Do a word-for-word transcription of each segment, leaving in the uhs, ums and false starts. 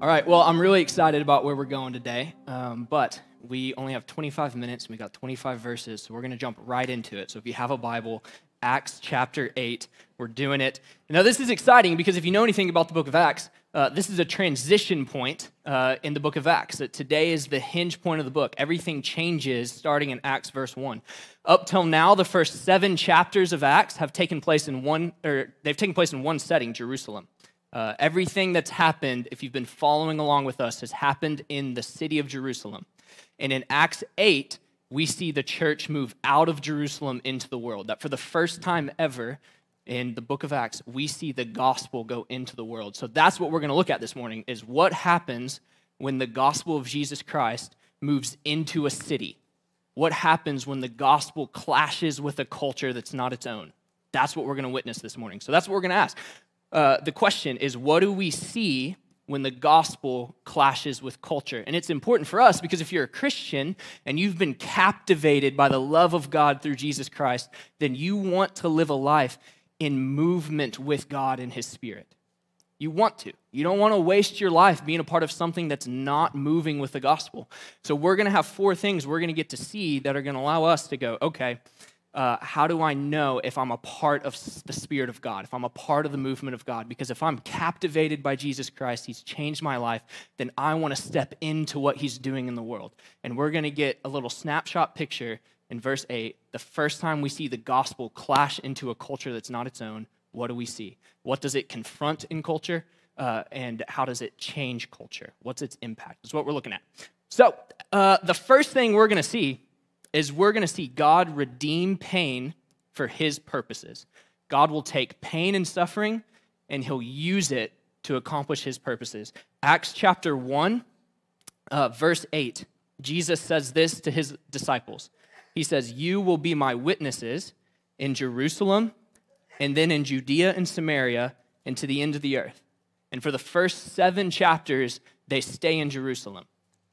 All right, well, I'm really excited about where we're going today, um, but we only have twenty-five minutes, and we got twenty-five verses, so we're going to jump right into it. So if you have a Bible, Acts chapter eight, we're doing it. Now, this is exciting because if you know anything about the book of Acts, uh, this is a transition point uh, in the book of Acts. That today is the hinge point of the book. Everything changes starting in Acts verse one. Up till now, the first seven chapters of Acts have taken place in one, or they've taken place in one setting, Jerusalem. Uh, everything that's happened, if you've been following along with us, has happened in the city of Jerusalem. And in Acts eight, we see the church move out of Jerusalem into the world. That for the first time ever in the book of Acts, we see the gospel go into the world. So that's what we're going to look at this morning, is what happens when the gospel of Jesus Christ moves into a city. What happens when the gospel clashes with a culture that's not its own? That's what we're going to witness this morning. So that's what we're going to ask. Uh, the question is, what do we see when the gospel clashes with culture? And it's important for us because if you're a Christian and you've been captivated by the love of God through Jesus Christ, then you want to live a life in movement with God and His Spirit. You want to. You don't want to waste your life being a part of something that's not moving with the gospel. So we're going to have four things we're going to get to see that are going to allow us to go, okay, Uh, how do I know if I'm a part of the Spirit of God, if I'm a part of the movement of God? Because if I'm captivated by Jesus Christ, He's changed my life, then I want to step into what He's doing in the world. And we're going to get a little snapshot picture in verse eight. The first time we see the gospel clash into a culture that's not its own, what do we see? What does it confront in culture? Uh, and how does it change culture? What's its impact? That's what we're looking at. So uh, the first thing we're going to see is we're going to see God redeem pain for His purposes. God will take pain and suffering, and He'll use it to accomplish His purposes. Acts chapter one, uh, verse eight, Jesus says this to His disciples. He says, "You will be my witnesses in Jerusalem, and then in Judea and Samaria, and to the end of the earth." And for the first seven chapters, they stay in Jerusalem.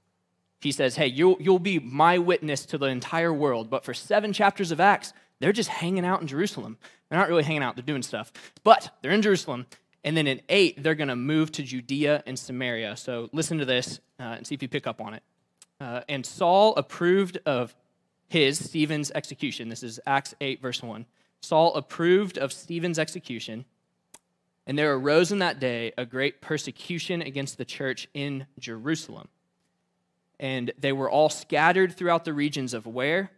He says, hey, you'll, you'll be my witness to the entire world. But for seven chapters of Acts, they're just hanging out in Jerusalem. They're not really hanging out, they're doing stuff. But they're in Jerusalem. And then in eight, they're going to move to Judea and Samaria. So listen to this uh, and see if you pick up on it. Uh, and Saul approved of his, Stephen's, execution. This is Acts eight, verse one. Saul approved of Stephen's execution. And there arose in that day a great persecution against the church in Jerusalem. And they were all scattered throughout the regions of where?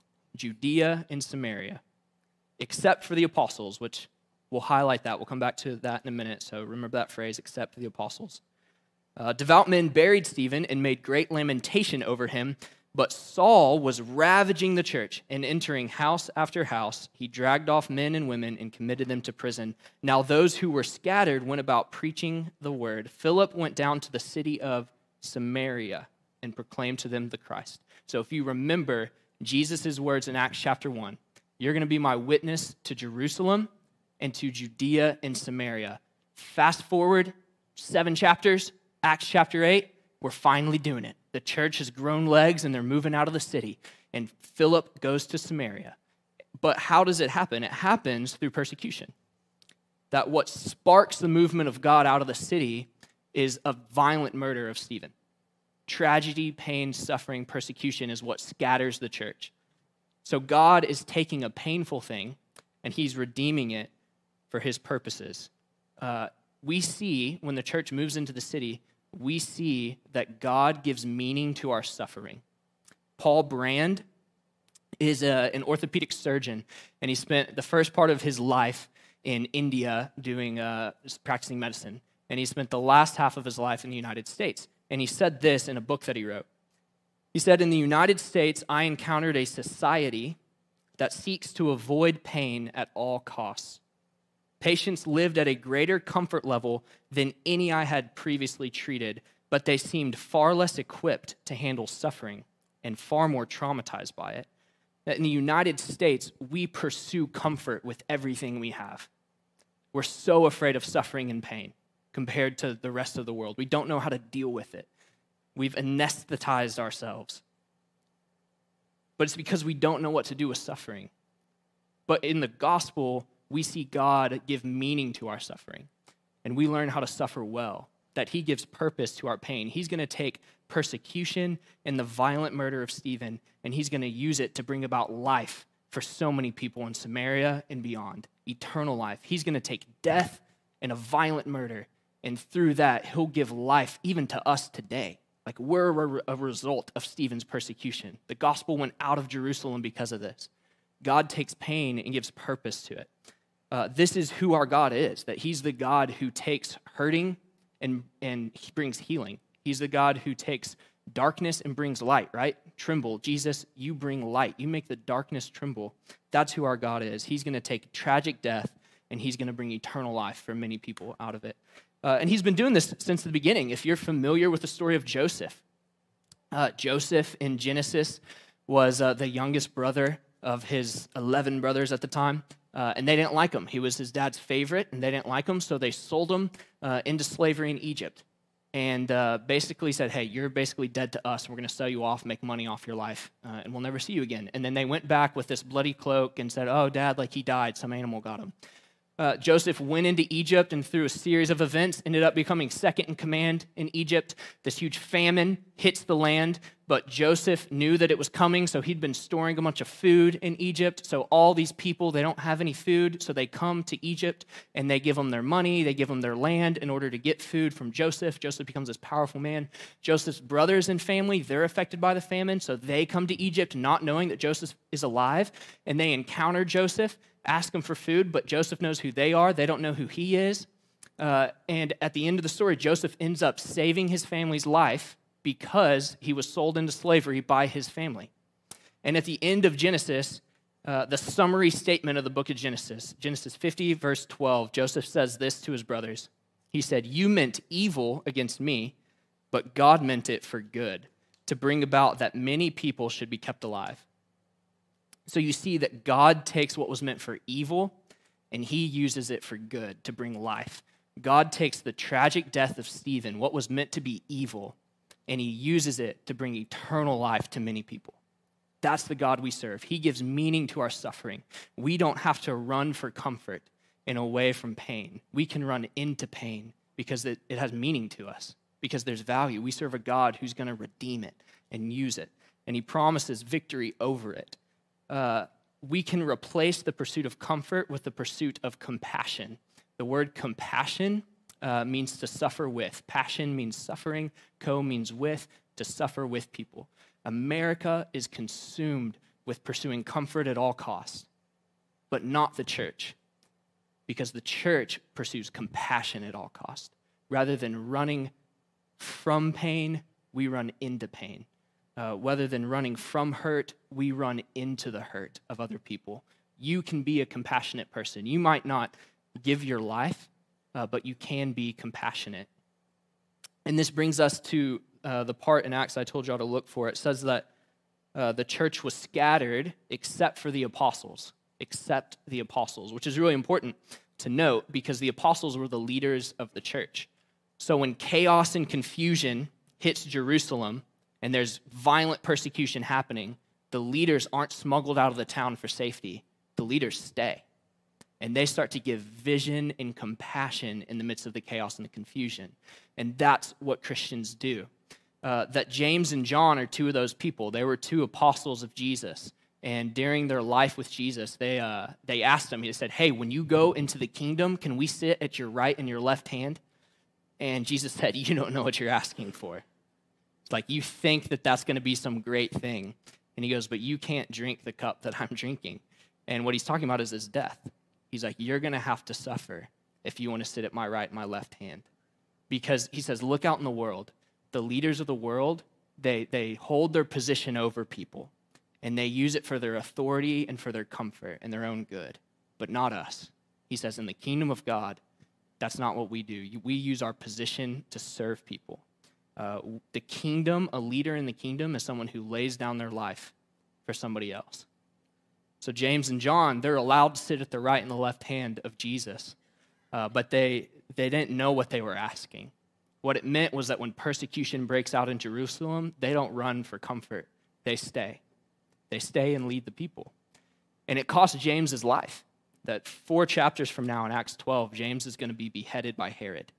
Judea and Samaria, except for the apostles, which we'll highlight that. We'll come back to that in a minute, so remember that phrase, except for the apostles. Uh, devout men buried Stephen and made great lamentation over him, but Saul was ravaging the church and entering house after house. He dragged off men and women and committed them to prison. Now those who were scattered went about preaching the word. Philip went down to the city of Samaria and proclaim to them the Christ. So if you remember Jesus' words in Acts chapter one, you're going to be my witness to Jerusalem and to Judea and Samaria. Fast forward seven chapters, Acts chapter eight, we're finally doing it. The church has grown legs and they're moving out of the city, and Philip goes to Samaria. But how does it happen? It happens through persecution. That what sparks the movement of God out of the city is a violent murder of Stephen. Tragedy, pain, suffering, persecution is what scatters the church. So God is taking a painful thing and He's redeeming it for His purposes. Uh, we see, when the church moves into the city, we see that God gives meaning to our suffering. Paul Brand is a, an orthopedic surgeon, and he spent the first part of his life in India doing uh, practicing medicine, and he spent the last half of his life in the United States. And he said this in a book that he wrote. He said, "In the United States, I encountered a society that seeks to avoid pain at all costs. Patients lived at a greater comfort level than any I had previously treated, but they seemed far less equipped to handle suffering and far more traumatized by it. That in the United States, we pursue comfort with everything we have. We're so afraid of suffering and pain compared to the rest of the world. We don't know how to deal with it. We've anesthetized ourselves. But it's because we don't know what to do with suffering. But in the gospel, we see God give meaning to our suffering, and we learn how to suffer well. that he gives purpose to our pain. He's going to take persecution and the violent murder of Stephen, and he's going to use it to bring about life for so many people in Samaria and beyond, eternal life. He's going to take death and a violent murder, and through that, he'll give life even to us today. Like, we're a result of Stephen's persecution. The gospel went out of Jerusalem because of this. God takes pain and gives purpose to it. Uh, this is who our God is, that he's the God who takes hurting and, and he brings healing. He's the God who takes darkness and brings light, right? Tremble. Jesus, you bring light. You make the darkness tremble. That's who our God is. He's going to take tragic death, and he's going to bring eternal life for many people out of it. Uh, and he's been doing this since the beginning. If you're familiar with the story of Joseph, uh, Joseph in Genesis was uh, the youngest brother of his eleven brothers at the time, uh, and they didn't like him. He was his dad's favorite, and they didn't like him, so they sold him uh, into slavery in Egypt, and uh, basically said, hey, you're basically dead to us. We're going to sell you off, make money off your life, uh, and we'll never see you again. And then they went back with this bloody cloak and said, oh, Dad, like he died. Some animal got him. Uh, Joseph went into Egypt, and through a series of events, ended up becoming second in command in Egypt. This huge famine hits the land, but Joseph knew that it was coming, so he'd been storing a bunch of food in Egypt. So all these people, they don't have any food, so they come to Egypt, and they give them their money, they give them their land in order to get food from Joseph. Joseph becomes this powerful man. Joseph's brothers and family, they're affected by the famine, so they come to Egypt not knowing that Joseph is alive, and they encounter Joseph, ask him for food, but Joseph knows who they are. They don't know who he is. Uh, and at the end of the story, Joseph ends up saving his family's life because he was sold into slavery by his family. And at the end of Genesis, uh, the summary statement of the book of Genesis, Genesis fifty, verse twelve, Joseph says this to his brothers. He said, you meant evil against me, but God meant it for good, to bring about that many people should be kept alive. So you see that God takes what was meant for evil, and he uses it for good, to bring life. God takes the tragic death of Stephen, what was meant to be evil, and he uses it to bring eternal life to many people. That's the God we serve. He gives meaning to our suffering. We don't have to run for comfort and away from pain. We can run into pain because it, it has meaning to us, because there's value. We serve a God who's going to redeem it and use it, and he promises victory over it. Uh, we can replace the pursuit of comfort with the pursuit of compassion. The word compassion uh, means to suffer with. Passion means suffering. Co means with, to suffer with people. America is consumed with pursuing comfort at all costs, but not the church, because the church pursues compassion at all costs. Rather than running from pain, we run into pain. Uh, rather than running from hurt, we run into the hurt of other people. You can be a compassionate person. You might not give your life, uh, but you can be compassionate. And this brings us to uh, the part in Acts I told y'all to look for. It says that uh, the church was scattered except for the apostles, except the apostles, which is really important to note because the apostles were the leaders of the church. So when chaos and confusion hits Jerusalem, and there's violent persecution happening, the leaders aren't smuggled out of the town for safety. The leaders stay. And they start to give vision and compassion in the midst of the chaos and the confusion. And that's what Christians do. Uh, that James and John are two of those people. They were two apostles of Jesus. And during their life with Jesus, they, uh, they asked him, he said, hey, when you go into the kingdom, can we sit at your right and your left hand? And Jesus said, you don't know what you're asking for. It's like, you think that that's going to be some great thing. And he goes, but you can't drink the cup that I'm drinking. And what he's talking about is his death. He's like, you're going to have to suffer if you want to sit at my right and my left hand. Because he says, look out in the world. The leaders of the world, they, they hold their position over people. And they use it for their authority and for their comfort and their own good. But not us. He says, in the kingdom of God, that's not what we do. We use our position to serve people. Uh, the kingdom, a leader in the kingdom is someone who lays down their life for somebody else. So James and John, they're allowed to sit at the right and the left hand of Jesus, uh, but they, they didn't know what they were asking. What it meant was that when persecution breaks out in Jerusalem, they don't run for comfort. They stay. They stay and lead the people. And it cost James his life. That four chapters from now in Acts twelve, James is going to be beheaded by Herod.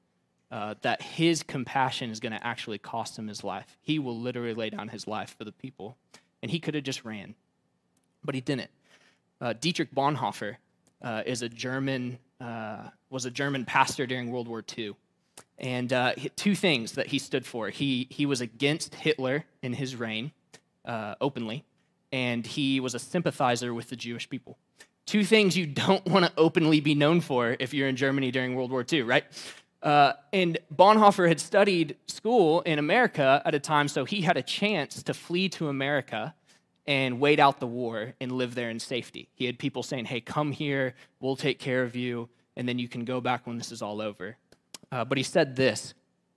uh, that his compassion is going to actually cost him his life. He will literally lay down his life for the people. And he could have just ran, but he didn't. Uh, Dietrich Bonhoeffer uh, is a German, uh, was a German pastor during World War Two. And uh, two things that he stood for. He, he was against Hitler in his reign, uh, openly, and he was a sympathizer with the Jewish people. Two things you don't want to openly be known for if you're in Germany during World War Two, right? Uh, and Bonhoeffer had studied school in America at a time, so he had a chance to flee to America and wait out the war and live there in safety. He had people saying, hey, come here, we'll take care of you, and then you can go back when this is all over. Uh, but he said this.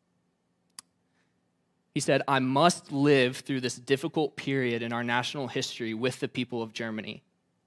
He said, I must live through this difficult period in our national history with the people of Germany.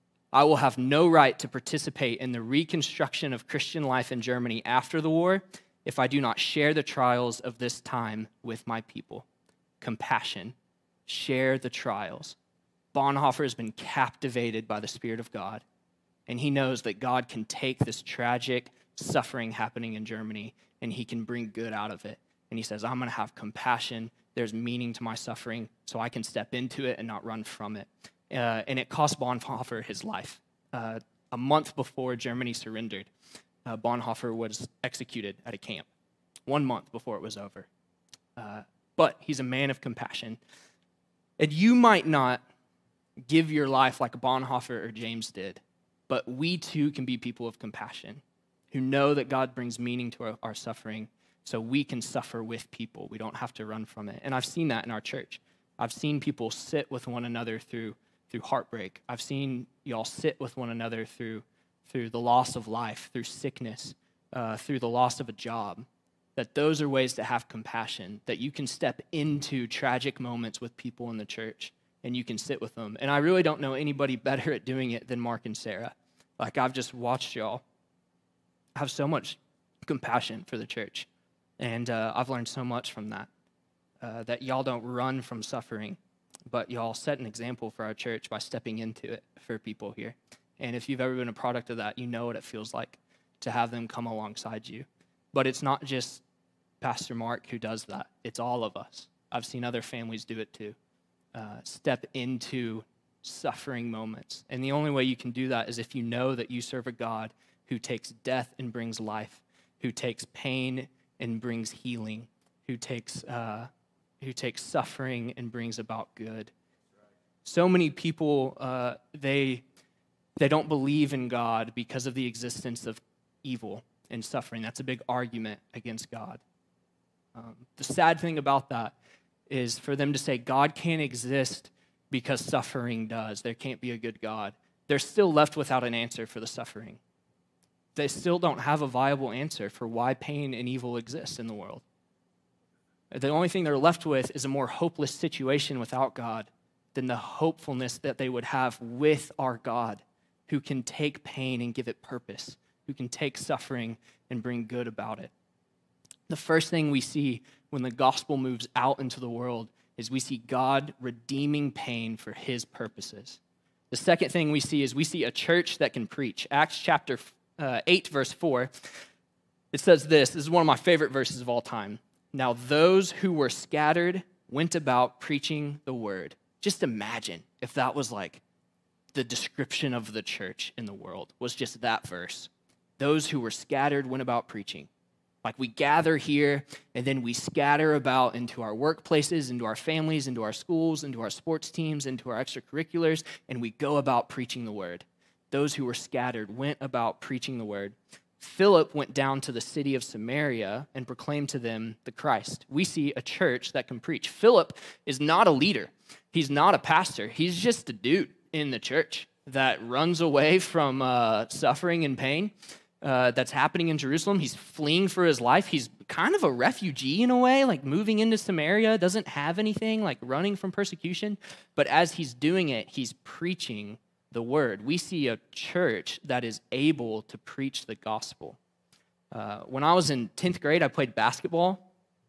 I will have no right to participate in the reconstruction of Christian life in Germany after the war if I do not share the trials of this time with my people. Compassion. Share the trials. Bonhoeffer has been captivated by the Spirit of God, and he knows that God can take this tragic suffering happening in Germany, and he can bring good out of it. And he says, I'm going to have compassion. There's meaning to my suffering, so I can step into it and not run from it. Uh, and it cost Bonhoeffer his life. Uh, a month before Germany surrendered, uh, Bonhoeffer was executed at a camp, one month before it was over. Uh, but he's a man of compassion. And you might not give your life like Bonhoeffer or James did, but we too can be people of compassion who know that God brings meaning to our, our suffering, so we can suffer with people. We don't have to run from it. And I've seen that in our church. I've seen people sit with one another through through heartbreak. I've seen y'all sit with one another through through the loss of life, through sickness, uh, through the loss of a job. That those are ways to have compassion, that you can step into tragic moments with people in the church and you can sit with them. And I really don't know anybody better at doing it than Mark and Sarah. Like, I've just watched y'all have so much compassion for the church. And uh, I've learned so much from that, uh, that y'all don't run from suffering, but y'all set an example for our church by stepping into it for people here. And if you've ever been a product of that, you know what it feels like to have them come alongside you. But it's not just Pastor Mark who does that. It's all of us. I've seen other families do it too. Uh, step into suffering moments. And the only way you can do that is if you know that you serve a God who takes death and brings life, who takes pain and brings healing, who takes uh, who takes suffering and brings about good. So many people, uh, they they don't believe in God because of the existence of evil and suffering. That's a big argument against God. Um, the sad thing about that is for them to say God can't exist because suffering does. There can't be a good God. They're still left without an answer for the suffering. They still don't have a viable answer for why pain and evil exists in the world. The only thing they're left with is a more hopeless situation without God than the hopefulness that they would have with our God, who can take pain and give it purpose, who can take suffering and bring good about it. The first thing we see when the gospel moves out into the world is we see God redeeming pain for his purposes. The second thing we see is we see a church that can preach. Acts chapter uh, eight, verse four, it says this. This is one of my favorite verses of all time. Now those who were scattered went about preaching the word. Just imagine if that was like the description of the church in the world, was just that verse. Those who were scattered went about preaching. Like, we gather here, and then we scatter about into our workplaces, into our families, into our schools, into our sports teams, into our extracurriculars, and we go about preaching the word. Those who were scattered went about preaching the word. Philip went down to the city of Samaria and proclaimed to them the Christ. We see a church that can preach. Philip is not a leader. He's not a pastor. He's just a dude in the church that runs away from uh, suffering and pain. Uh, that's happening in Jerusalem. He's fleeing for his life. He's kind of a refugee in a way, like moving into Samaria, doesn't have anything, like running from persecution. But as he's doing it, he's preaching the word. We see a church that is able to preach the gospel. Uh, when I was in tenth grade, I played basketball,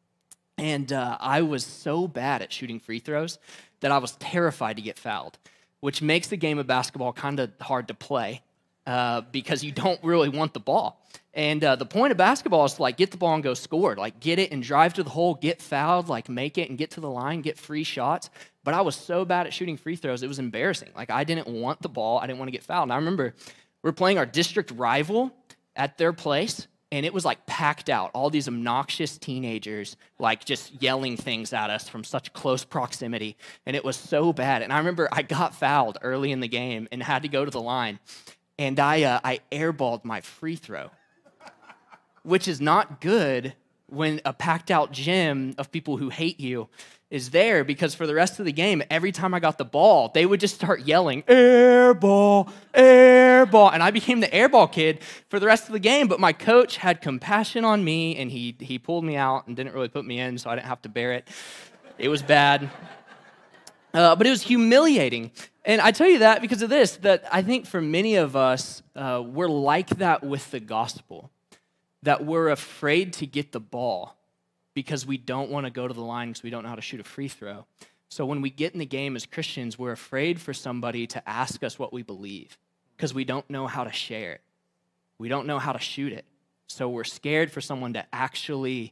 and uh, I was so bad at shooting free throws that I was terrified to get fouled, which makes the game of basketball kind of hard to play. uh, because you don't really want the ball. And uh, the point of basketball is to like get the ball and go score, like get it and drive to the hole, get fouled, like make it and get to the line, get free shots. But I was so bad at shooting free throws, it was embarrassing. Like I didn't want the ball, I didn't want to get fouled. And I remember we were playing our district rival at their place, and it was like packed out, all these obnoxious teenagers like just yelling things at us from such close proximity. And it was so bad. And I remember I got fouled early in the game and had to go to the line. And I, uh, I airballed my free throw, which is not good when a packed out gym of people who hate you is there, because for the rest of the game, every time I got the ball, they would just start yelling, air ball, air ball. And I became the air ball kid for the rest of the game. But my coach had compassion on me, and he, he pulled me out and didn't really put me in, so I didn't have to bear it. It was bad. Uh, but it was humiliating. And I tell you that because of this, that I think for many of us, uh, we're like that with the gospel, that we're afraid to get the ball because we don't want to go to the line because we don't know how to shoot a free throw. So when we get in the game as Christians, we're afraid for somebody to ask us what we believe because we don't know how to share it. We don't know how to shoot it. So we're scared for someone to actually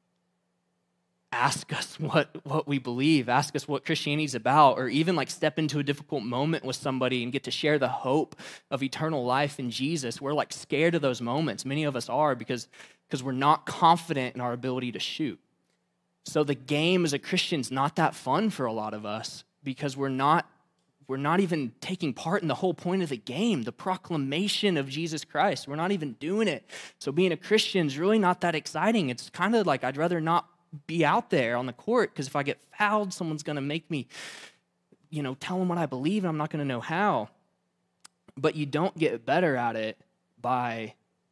ask us what, what we believe, ask us what Christianity's about, or even like step into a difficult moment with somebody and get to share the hope of eternal life in Jesus. We're like scared of those moments. Many of us are because, because we're not confident in our ability to shoot. So the game as a Christian is not that fun for a lot of us because we're not, we're not even taking part in the whole point of the game, the proclamation of Jesus Christ. We're not even doing it. So being a Christian is really not that exciting. It's kind of like I'd rather not be out there on the court because if I get fouled, someone's going to make me, you know, tell them what I believe, and I'm not going to know how. But you don't get better at it by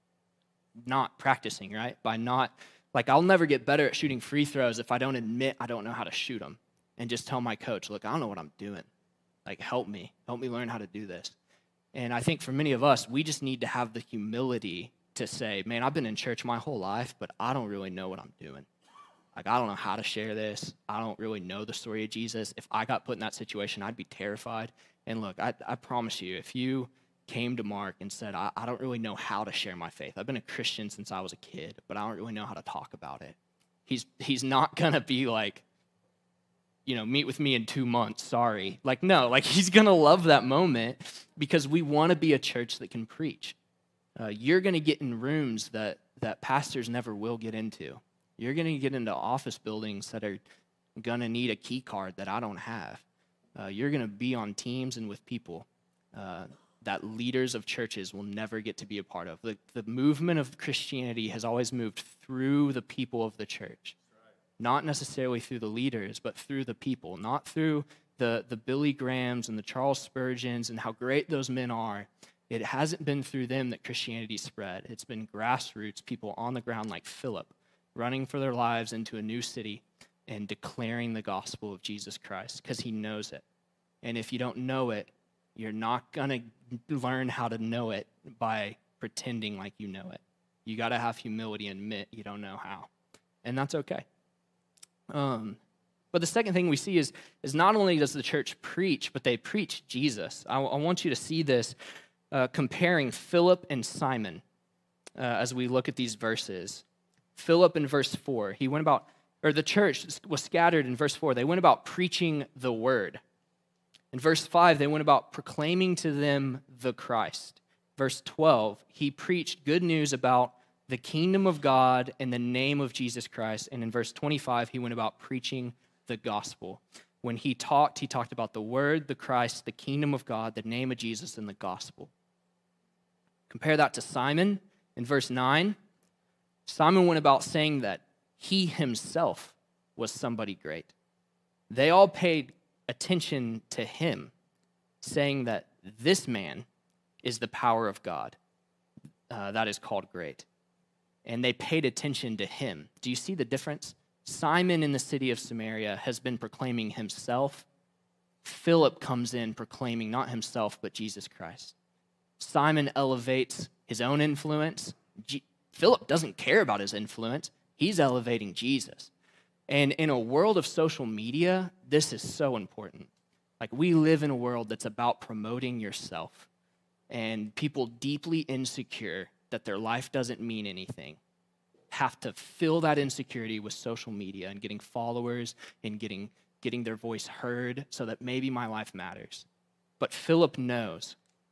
not practicing, right? By not, like I'll never get better at shooting free throws if I don't admit I don't know how to shoot them and just tell my coach, look, I don't know what I'm doing. Like, help me. Help me learn how to do this. And I think for many of us, we just need to have the humility to say, man, I've been in church my whole life, but I don't really know what I'm doing. Like, I don't know how to share this. I don't really know the story of Jesus. If I got put in that situation, I'd be terrified. And look, I, I promise you, if you came to Mark and said, I, I don't really know how to share my faith. I've been a Christian since I was a kid, but I don't really know how to talk about it. He's, he's not going to be like, you know, meet with me in two months, sorry. Like, no, like he's going to love that moment because we want to be a church that can preach. Uh, you're going to get in rooms that, that pastors never will get into. You're going to get into office buildings that are going to need a key card that I don't have. Uh, you're going to be on teams and with people uh, that leaders of churches will never get to be a part of. The, the movement of Christianity has always moved through the people of the church. Not necessarily through the leaders, but through the people. Not through the, the Billy Grahams and the Charles Spurgeons and how great those men are. It hasn't been through them that Christianity spread. It's been grassroots, people on the ground like Philip, running for their lives into a new city and declaring the gospel of Jesus Christ because he knows it. And if you don't know it, you're not going to learn how to know it by pretending like you know it. You got to have humility and admit you don't know how. And that's okay. Um, but the second thing we see is, is not only does the church preach, but they preach Jesus. I, I want you to see this uh, comparing Philip and Simon uh, as we look at these verses. Philip in verse four, he went about, or the church was scattered in verse four. They went about preaching the word. In verse five, they went about proclaiming to them the Christ. Verse twelve, he preached good news about the kingdom of God in the name of Jesus Christ. And in verse twenty-five, he went about preaching the gospel. When he talked, he talked about the word, the Christ, the kingdom of God, the name of Jesus, and the gospel. Compare that to Simon in verse nine. Simon went about saying that he himself was somebody great. They all paid attention to him, saying that this man is the power of God. Uh, that is called great. And they paid attention to him. Do you see the difference? Simon in the city of Samaria has been proclaiming himself. Philip comes in proclaiming not himself, but Jesus Christ. Simon elevates his own influence. G- Philip doesn't care about his influence. He's elevating Jesus. And in a world of social media, this is so important. Like, we live in a world that's about promoting yourself. And people deeply insecure that their life doesn't mean anything have to fill that insecurity with social media and getting followers and getting, getting their voice heard so that maybe my life matters. But Philip knows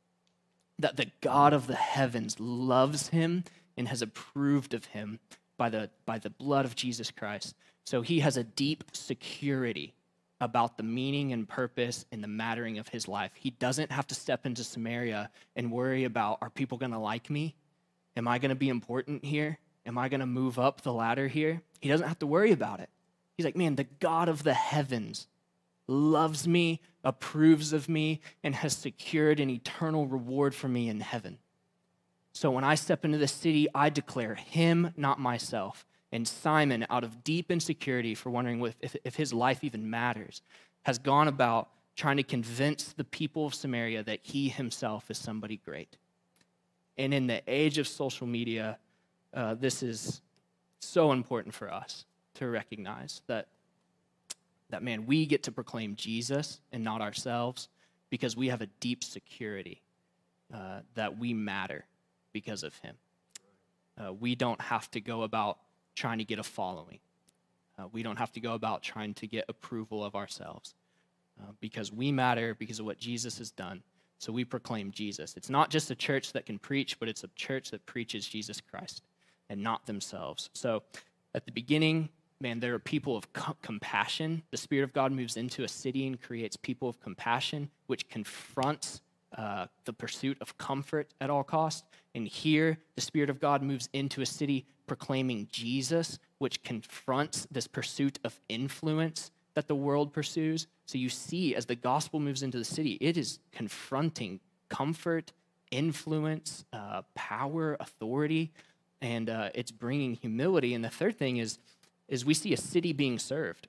that the God of the heavens loves him and has approved of him by the, by the blood of Jesus Christ. So he has a deep security about the meaning and purpose and the mattering of his life. He doesn't have to step into Samaria and worry about, are people going to like me? Am I going to be important here? Am I going to move up the ladder here? He doesn't have to worry about it. He's like, man, the God of the heavens loves me, approves of me, and has secured an eternal reward for me in heaven. So when I step into the city, I declare him, not myself. And Simon, out of deep insecurity for wondering if, if, if his life even matters, has gone about trying to convince the people of Samaria that he himself is somebody great. And in the age of social media, uh, this is so important for us to recognize that, that, man, we get to proclaim Jesus and not ourselves because we have a deep security uh, that we matter because of him. Uh, we don't have to go about trying to get a following. Uh, we don't have to go about trying to get approval of ourselves uh, because we matter because of what Jesus has done. So we proclaim Jesus. It's not just a church that can preach, but it's a church that preaches Jesus Christ and not themselves. So at the beginning, man, there are people of co- compassion. The Spirit of God moves into a city and creates people of compassion, which confronts uh, the pursuit of comfort at all costs. And here, the Spirit of God moves into a city proclaiming Jesus, which confronts this pursuit of influence that the world pursues. So you see, as the gospel moves into the city, it is confronting comfort, influence, uh, power, authority, and uh, it's bringing humility. And the third thing is, is we see a city being served.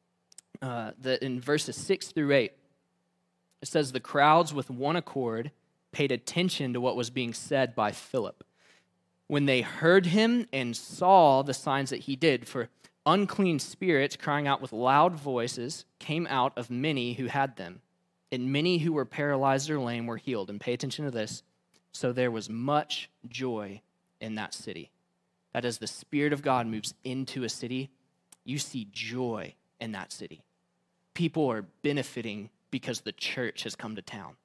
Uh, the, in verses six through eight, it says, the crowds with one accord paid attention to what was being said by Philip when they heard him and saw the signs that he did. For unclean spirits, crying out with loud voices, came out of many who had them, and many who were paralyzed or lame were healed. And pay attention to this. So there was much joy in that city. That as the Spirit of God moves into a city, you see joy in that city. People are benefiting because the church has come to town.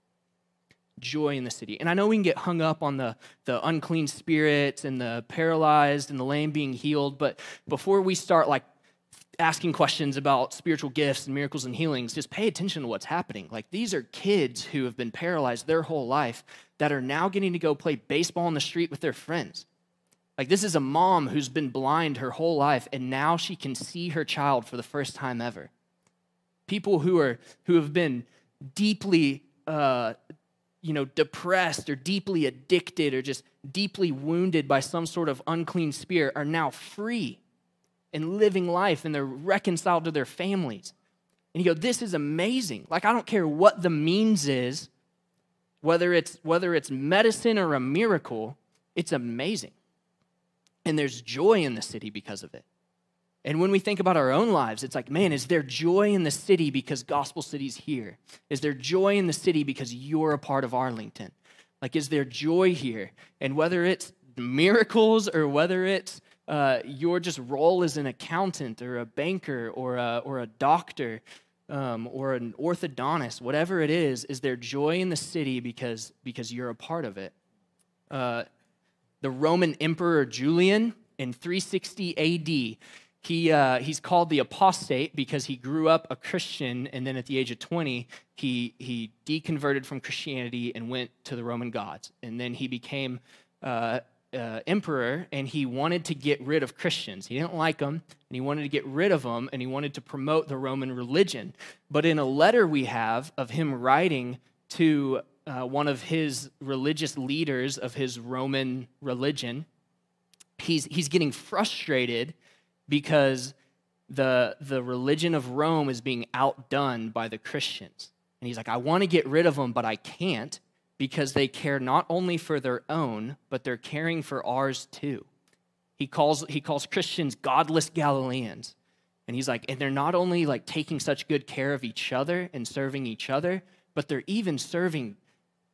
Joy in the city. And I know we can get hung up on the, the unclean spirits and the paralyzed and the lame being healed, but before we start like asking questions about spiritual gifts and miracles and healings, just pay attention to what's happening. Like, these are kids who have been paralyzed their whole life that are now getting to go play baseball on the street with their friends. Like, this is a mom who's been blind her whole life, and now she can see her child for the first time ever. People who are who have been deeply uh, you know, depressed or deeply addicted or just deeply wounded by some sort of unclean spirit are now free and living life, and they're reconciled to their families. And you go, this is amazing. Like, I don't care what the means is, whether it's whether it's medicine or a miracle, it's amazing. And there's joy in the city because of it. And when we think about our own lives, it's like, man, is there joy in the city because Gospel City's here? Is there joy in the city because you're a part of Arlington? Like, is there joy here? And whether it's miracles or whether it's uh, your just role as an accountant or a banker or a, or a doctor um, or an orthodontist, whatever it is, is there joy in the city because, because you're a part of it? Uh, the Roman Emperor Julian in three sixty A D, He uh, he's called the apostate because he grew up a Christian, and then at the age of twenty, he he deconverted from Christianity and went to the Roman gods. And then he became uh, uh, emperor, and he wanted to get rid of Christians. He didn't like them, and he wanted to get rid of them, and he wanted to promote the Roman religion. But in a letter we have of him writing to uh, one of his religious leaders of his Roman religion, he's he's getting frustrated because the, the religion of Rome is being outdone by the Christians. And he's like, I want to get rid of them, but I can't because they care not only for their own, but they're caring for ours too. He calls, he calls Christians godless Galileans. And he's like, and they're not only like taking such good care of each other and serving each other, but they're even serving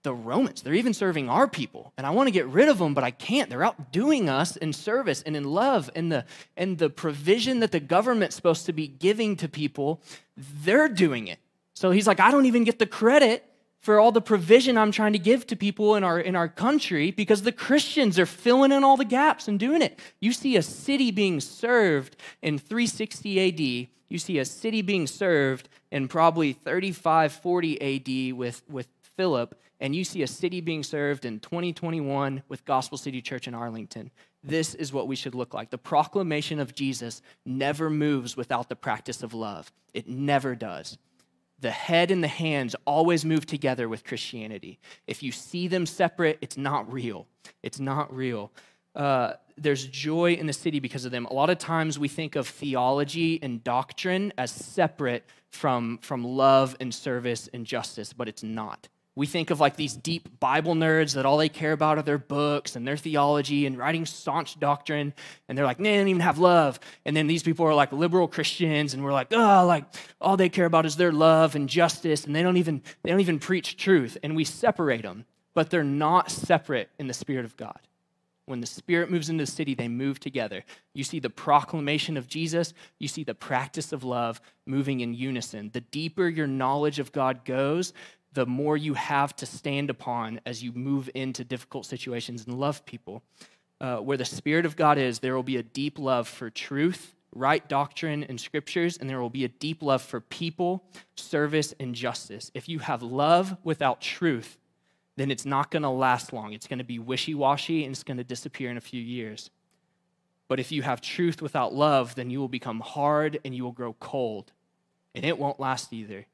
the Romans. They're even serving our people. And I want to get rid of them, but I can't. They're outdoing us in service and in love and the, and the provision that the government's supposed to be giving to people, they're doing it. So he's like, I don't even get the credit for all the provision I'm trying to give to people in our, in our country because the Christians are filling in all the gaps and doing it. You see a city being served in three sixty A D. You see a city being served in probably thirty-five, forty A D with, with Philip, and you see a city being served in twenty twenty-one with Gospel City Church in Arlington. This is what we should look like. The proclamation of Jesus never moves without the practice of love. It never does. The head and the hands always move together with Christianity. If you see them separate, it's not real. It's not real. Uh, there's joy in the city because of them. A lot of times we think of theology and doctrine as separate from, from love and service and justice, but it's not. We think of like these deep Bible nerds that all they care about are their books and their theology and writing staunch doctrine. And they're like, nah, they don't even have love. And then these people are like liberal Christians and we're like, oh, like all they care about is their love and justice. And they don't even, they don't even preach truth. And we separate them, but they're not separate in the Spirit of God. When the Spirit moves into the city, they move together. You see the proclamation of Jesus. You see the practice of love moving in unison. The deeper your knowledge of God goes, the more you have to stand upon as you move into difficult situations and love people. Uh, where the Spirit of God is, there will be a deep love for truth, right doctrine, and scriptures, and there will be a deep love for people, service, and justice. If you have love without truth, then it's not going to last long. It's going to be wishy-washy, and it's going to disappear in a few years. But if you have truth without love, then you will become hard and you will grow cold, and it won't last either.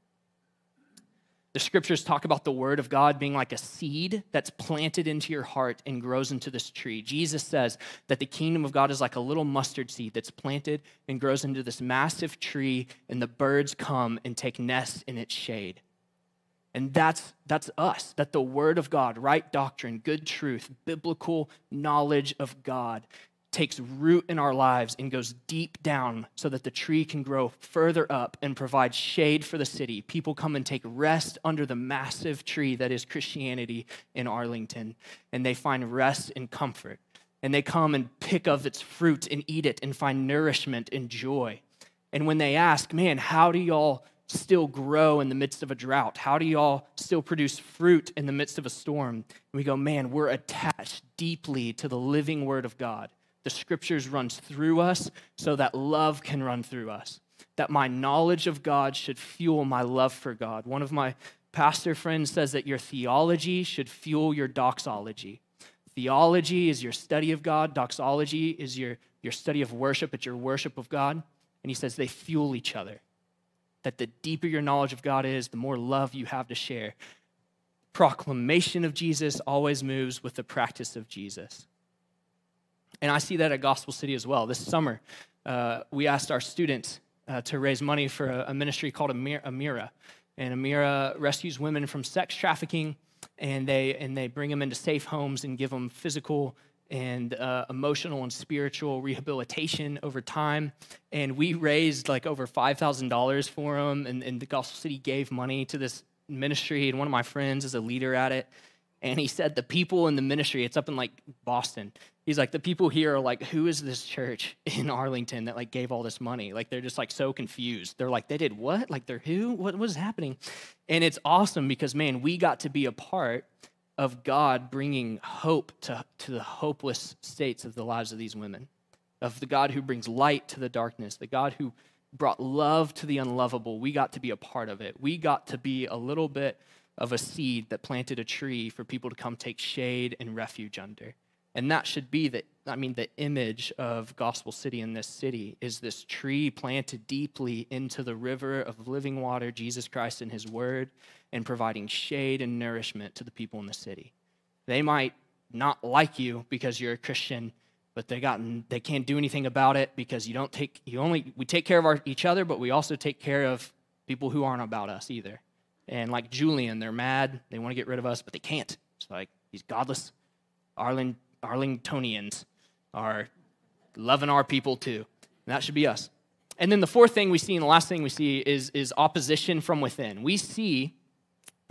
The scriptures talk about the word of God being like a seed that's planted into your heart and grows into this tree. Jesus says that the kingdom of God is like a little mustard seed that's planted and grows into this massive tree, and the birds come and take nests in its shade. And that's, that's us, that the word of God, right doctrine, good truth, biblical knowledge of God takes root in our lives and goes deep down so that the tree can grow further up and provide shade for the city. People come and take rest under the massive tree that is Christianity in Arlington, and they find rest and comfort. And they come and pick of its fruit and eat it and find nourishment and joy. And when they ask, man, how do y'all still grow in the midst of a drought? How do y'all still produce fruit in the midst of a storm? And we go, man, we're attached deeply to the living word of God. The scriptures runs through us so that love can run through us, that my knowledge of God should fuel my love for God. One of my pastor friends says that your theology should fuel your doxology. Theology is your study of God. Doxology is your, your study of worship. It's your worship of God. And he says they fuel each other, that the deeper your knowledge of God is, the more love you have to share. Proclamation of Jesus always moves with the practice of Jesus. And I see that at Gospel City as well. This summer, uh, we asked our students uh, to raise money for a, a ministry called Amir, Amira. And Amira rescues women from sex trafficking, and they and they bring them into safe homes and give them physical and uh, emotional and spiritual rehabilitation over time. And we raised like over five thousand dollars for them, and, and the Gospel City gave money to this ministry, and one of my friends is a leader at it. And he said the people in the ministry, it's up in like Boston. He's like, the people here are like, who is this church in Arlington that like gave all this money? Like, they're just like so confused. They're like, they did what? Like, they're who? What was happening? And it's awesome because, man, we got to be a part of God bringing hope to, to the hopeless states of the lives of these women, of the God who brings light to the darkness, the God who brought love to the unlovable. We got to be a part of it. We got to be a little bit of a seed that planted a tree for people to come take shade and refuge under. And that should be the, I mean, the image of Gospel City in this city is this tree planted deeply into the river of living water, Jesus Christ and his word, and providing shade and nourishment to the people in the city. They might not like you because you're a Christian, but they got they can't do anything about it because you don't take, you only, we take care of our, each other, but we also take care of people who aren't about us either. And like Julian, they're mad, they want to get rid of us, but they can't. It's like, these godless Arlen, Arlingtonians are loving our people too. And that should be us. And then the fourth thing we see and the last thing we see is, is opposition from within. We see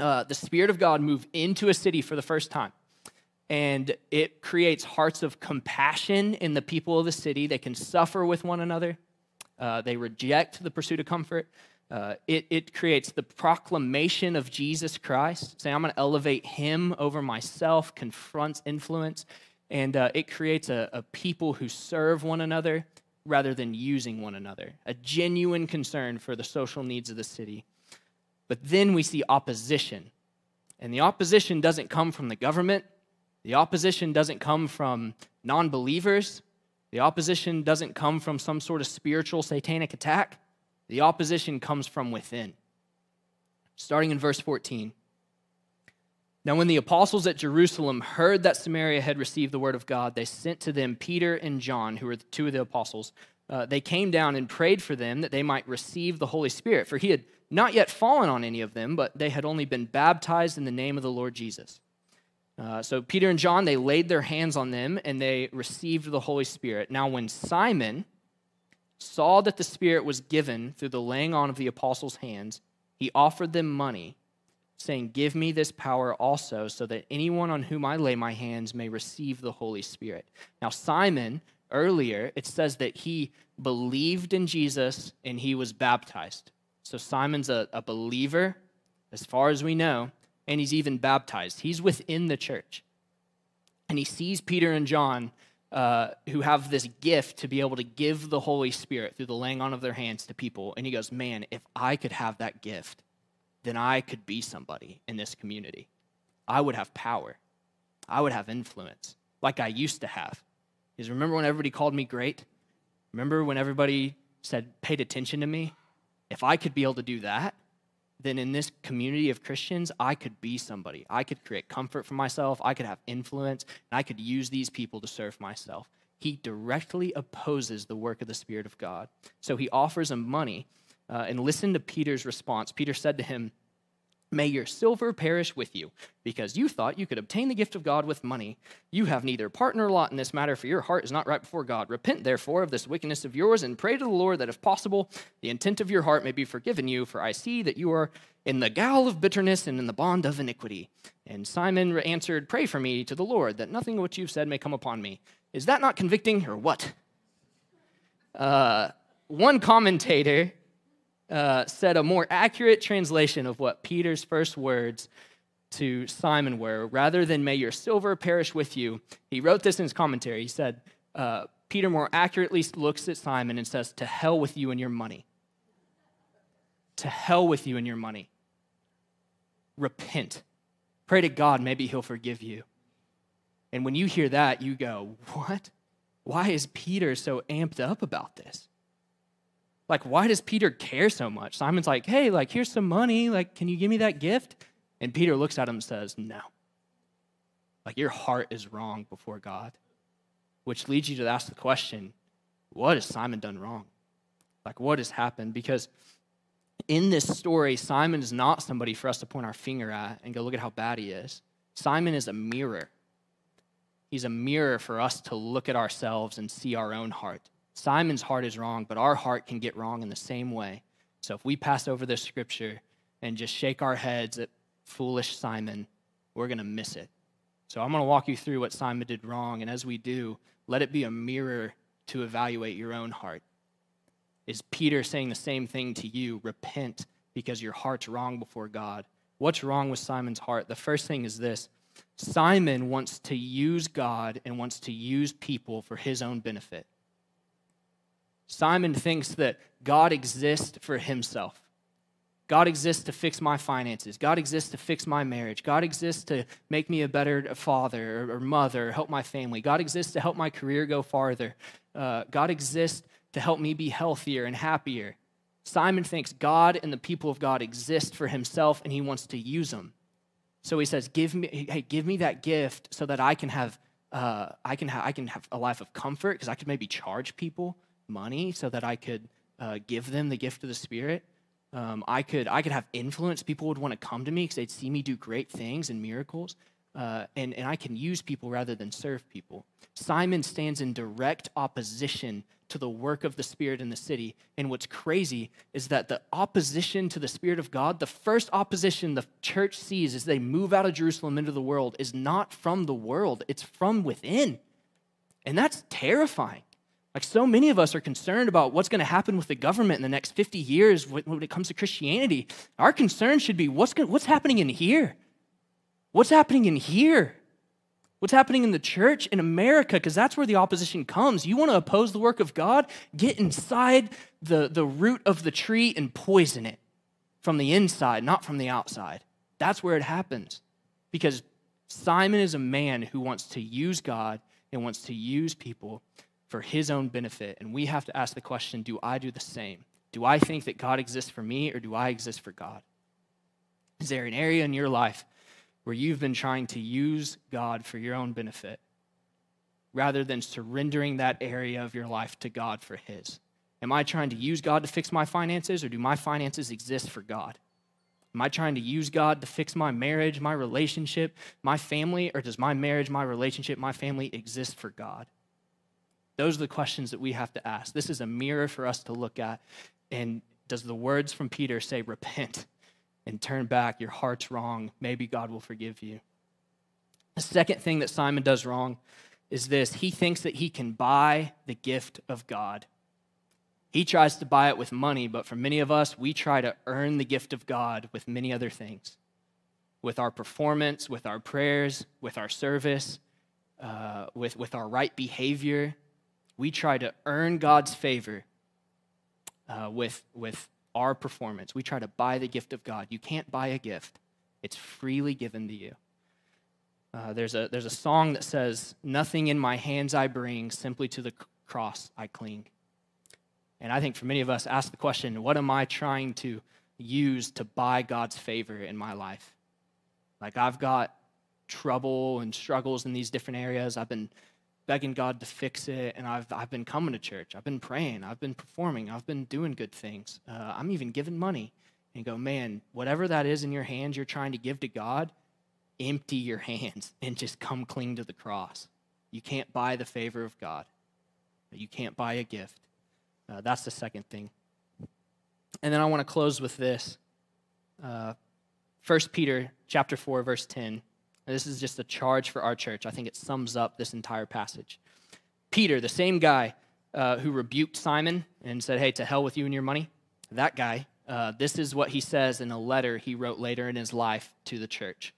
uh, the Spirit of God move into a city for the first time. And it creates hearts of compassion in the people of the city. They can suffer with one another. Uh, they reject the pursuit of comfort. Uh, it, it creates the proclamation of Jesus Christ, saying, I'm going to elevate him over myself, confronts influence. And uh, it creates a, a people who serve one another rather than using one another, a genuine concern for the social needs of the city. But then we see opposition. And the opposition doesn't come from the government. The opposition doesn't come from non-believers. The opposition doesn't come from some sort of spiritual satanic attack. The opposition comes from within. Starting in verse fourteen. Now when the apostles at Jerusalem heard that Samaria had received the word of God, they sent to them Peter and John, who were the two of the apostles. Uh, they came down and prayed for them that they might receive the Holy Spirit, for he had not yet fallen on any of them, but they had only been baptized in the name of the Lord Jesus. Uh, so Peter and John, they laid their hands on them, and they received the Holy Spirit. Now when Simon saw that the Spirit was given through the laying on of the apostles' hands, he offered them money, saying, give me this power also, so that anyone on whom I lay my hands may receive the Holy Spirit. Now Simon, earlier, it says that he believed in Jesus and he was baptized. So Simon's a, a believer, as far as we know, and he's even baptized. He's within the church. And he sees Peter and John, uh, who have this gift to be able to give the Holy Spirit through the laying on of their hands to people. And he goes, man, if I could have that gift, then I could be somebody in this community. I would have power. I would have influence, like I used to have. Because remember when everybody called me great? Remember when everybody said, paid attention to me? If I could be able to do that, then in this community of Christians, I could be somebody. I could create comfort for myself. I could have influence, and I could use these people to serve myself. He directly opposes the work of the Spirit of God. So he offers them money. Uh, and listen to Peter's response. Peter said to him, may your silver perish with you, because you thought you could obtain the gift of God with money. You have neither part nor lot in this matter, for your heart is not right before God. Repent, therefore, of this wickedness of yours, and pray to the Lord that, if possible, the intent of your heart may be forgiven you, for I see that you are in the gall of bitterness and in the bond of iniquity. And Simon answered, pray for me to the Lord, that nothing of what you've said may come upon me. Is that not convicting, or what? Uh, one commentator Uh, said a more accurate translation of what Peter's first words to Simon were. Rather than may your silver perish with you, he wrote this in his commentary. He said, uh, Peter more accurately looks at Simon and says, to hell with you and your money. To hell with you and your money. Repent. Pray to God, maybe he'll forgive you. And when you hear that, you go, what? Why is Peter so amped up about this? Like, why does Peter care so much? Simon's like, hey, like, here's some money. Like, can you give me that gift? And Peter looks at him and says, no. Like, your heart is wrong before God. Which leads you to ask the question, what has Simon done wrong? Like, what has happened? Because in this story, Simon is not somebody for us to point our finger at and go, look at how bad he is. Simon is a mirror. He's a mirror for us to look at ourselves and see our own heart. Simon's heart is wrong, but our heart can get wrong in the same way. So if we pass over this scripture and just shake our heads at foolish Simon, we're going to miss it. So I'm going to walk you through what Simon did wrong, and as we do, let it be a mirror to evaluate your own heart. Is Peter saying the same thing to you? Repent because your heart's wrong before God. What's wrong with Simon's heart? The first thing is this. Simon wants to use God and wants to use people for his own benefit. Simon thinks that God exists for himself. God exists to fix my finances. God exists to fix my marriage. God exists to make me a better father or mother, help my family. God exists to help my career go farther. Uh, God exists to help me be healthier and happier. Simon thinks God and the people of God exist for himself, and he wants to use them. So he says, "Give me, hey, give me that gift so that I can have, uh, I can have, I can have a life of comfort, because I could maybe charge people money so that I could uh, give them the gift of the Spirit. Um, I could I could have influence. People would want to come to me because they'd see me do great things and miracles. uh, and, and I can use people rather than serve people. Simon stands in direct opposition to the work of the Spirit in the city. And what's crazy is that the opposition to the Spirit of God, the first opposition the church sees as they move out of Jerusalem into the world, is not from the world, it's from within. And that's terrifying. Like, so many of us are concerned about what's going to happen with the government in the next fifty years when it comes to Christianity. Our concern should be what's going, what's happening in here? What's happening in here? What's happening in the church in America? Because that's where the opposition comes. You want to oppose the work of God? Get inside the, the root of the tree and poison it from the inside, not from the outside. That's where it happens. Because Simon is a man who wants to use God and wants to use people for his own benefit. And we have to ask the question, do I do the same? Do I think that God exists for me, or do I exist for God? Is there an area in your life where you've been trying to use God for your own benefit rather than surrendering that area of your life to God for his? Am I trying to use God to fix my finances, or do my finances exist for God? Am I trying to use God to fix my marriage, my relationship, my family, or does my marriage, my relationship, my family exist for God? Those are the questions that we have to ask. This is a mirror for us to look at. And does the words from Peter say, repent and turn back, your heart's wrong, maybe God will forgive you? The second thing that Simon does wrong is this. He thinks that he can buy the gift of God. He tries to buy it with money, but for many of us, we try to earn the gift of God with many other things. With our performance, with our prayers, with our service, uh, with, with our right behavior. We try to earn God's favor uh, with, with our performance. We try to buy the gift of God. You can't buy a gift. It's freely given to you. Uh, there's a, there's a song that says, nothing in my hands I bring, simply to the cross I cling. And I think for many of us, ask the question, what am I trying to use to buy God's favor in my life? Like, I've got trouble and struggles in these different areas. I've been begging God to fix it, and I've I've been coming to church. I've been praying. I've been performing. I've been doing good things. Uh, I'm even giving money. And you go, man, whatever that is in your hands you're trying to give to God, empty your hands and just come cling to the cross. You can't buy the favor of God. You can't buy a gift. Uh, that's the second thing. And then I want to close with this. Uh, First Peter chapter four, verse ten. This is just a charge for our church. I think it sums up this entire passage. Peter, the same guy uh, who rebuked Simon and said, hey, to hell with you and your money, that guy, uh, this is what he says in a letter he wrote later in his life to the church.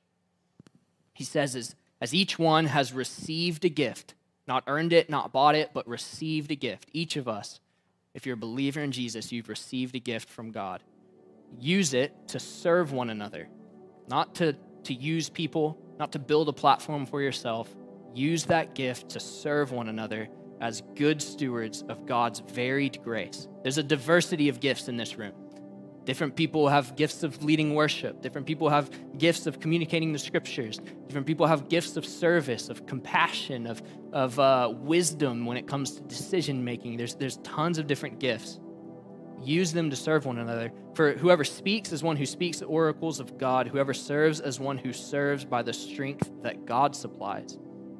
He says, as, as each one has received a gift, not earned it, not bought it, but received a gift. Each of us, if you're a believer in Jesus, you've received a gift from God. Use it to serve one another, not to, to use people, not to build a platform for yourself. Use that gift to serve one another as good stewards of God's varied grace. There's a diversity of gifts in this room. Different people have gifts of leading worship. Different people have gifts of communicating the scriptures. Different people have gifts of service, of compassion, of, of uh, wisdom when it comes to decision making. There's, there's tons of different gifts. Use them to serve one another. For whoever speaks is one who speaks the oracles of God. Whoever serves is one who serves by the strength that God supplies.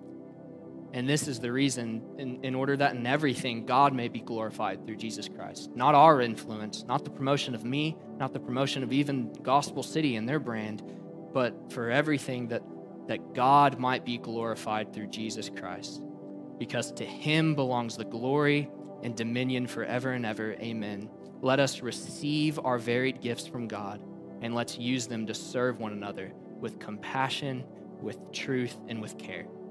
And this is the reason, in, in order that in everything God may be glorified through Jesus Christ. Not our influence, not the promotion of me, not the promotion of even Gospel City and their brand, but for everything that, that God might be glorified through Jesus Christ. Because to him belongs the glory and dominion forever and ever. Amen. Let us receive our varied gifts from God, and let's use them to serve one another with compassion, with truth, and with care.